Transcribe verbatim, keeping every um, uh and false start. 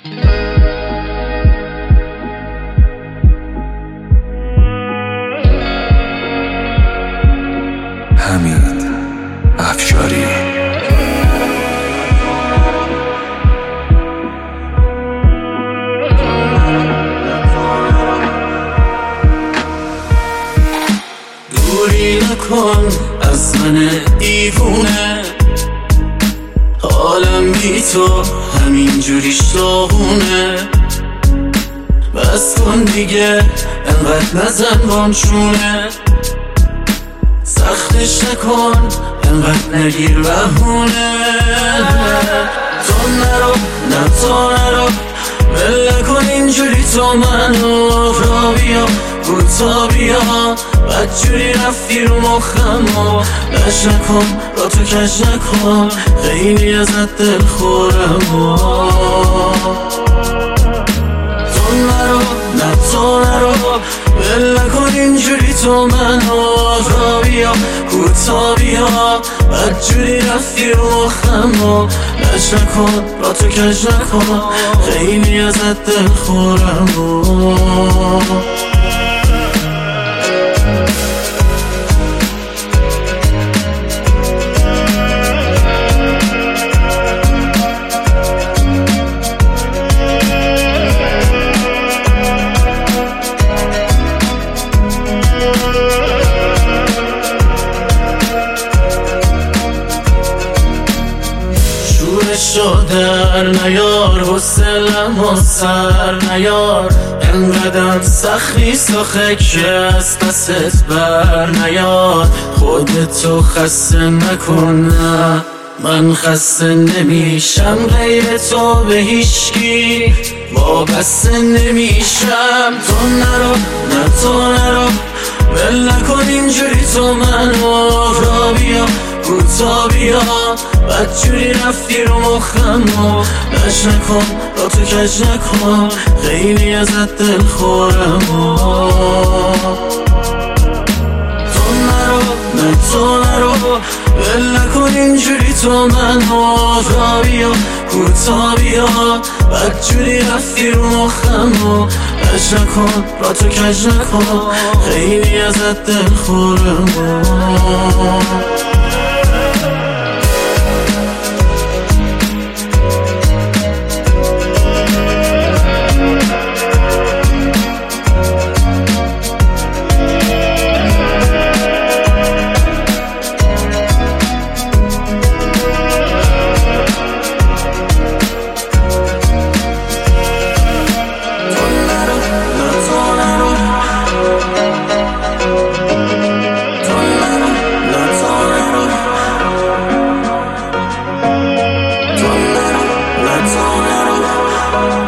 حمید افشاری. دوری نکن از من دیوونه، حالم بی تو همینجوری شاغونه. بس کن دیگه انقدر نزن بانچونه، سختش نکن انقدر نگیر بهونه. تو نرو نه تو نرو، ول نکن اینجوری تو منو. را بیا کوتا بیا، بدجوری رفتی رو مخم و لش نکن با تو کش نکن، خیلی ازت دل خورم و تو نرو نه تو نرو، ول نکن اینجوری تو منو. را بیا کوتا بیا، بدجوری رفتی رو مخم و لش نکن با تو کش نکن، خیلی ازت دل خورم و در نیار، حسلم و سر نیار. انقدرم سخت نیست آخه که از پست بر نیار. خودتو خسته نکن، من خسته نمیشم غیر تو به هیچکی وابسته نمیشم. تو نرو نه تو نرو، ول نکن اینجوری تو منو. را بیا کوتا بیا، بدجوری رفتی رو مخم و لش نکن با تو کج نکن، خیلی ازت دل خورم و تو نرو نه تو نرو، ول نکن اینجوری تو منو. را بیا کوتا بیا، بدجوری رفتی رو مخم و لش نکن با تو کج نکن، خیلی ازت دل خورم و Let's all